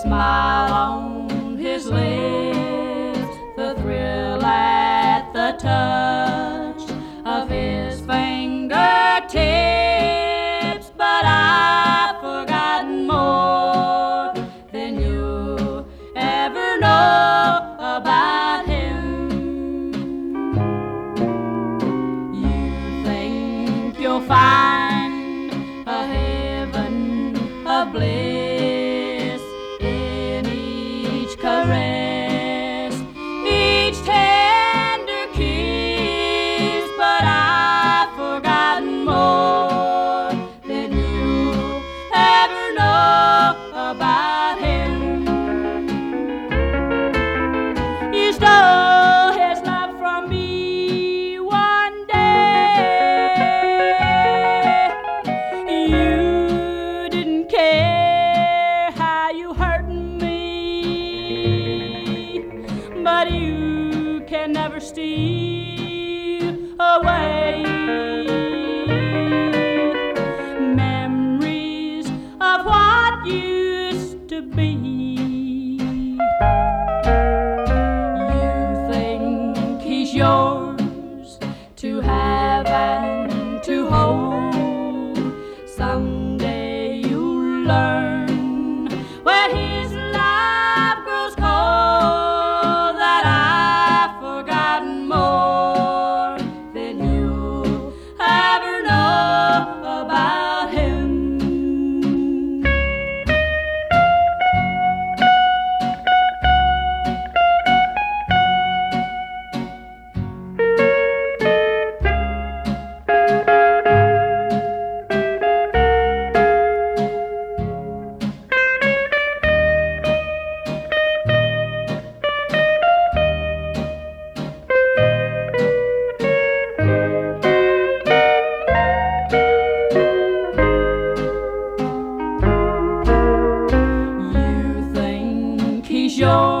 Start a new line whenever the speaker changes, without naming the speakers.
smile on his lips, the thrill at the touch of his fingertips. But I've forgotten more than you'll ever know about him. You think you'll find a heaven of bliss in each caress, each tender kiss, but I've forgotten more than you'll ever know about him. You stole his love from me one day. You didn't care how you hurt me, but you can never steal away memories of what used to be. You think he's yours to have and to hold. Someday you'll learn where his love grows cold, that I've forgotten more than you'll ever know about him. You think he's yours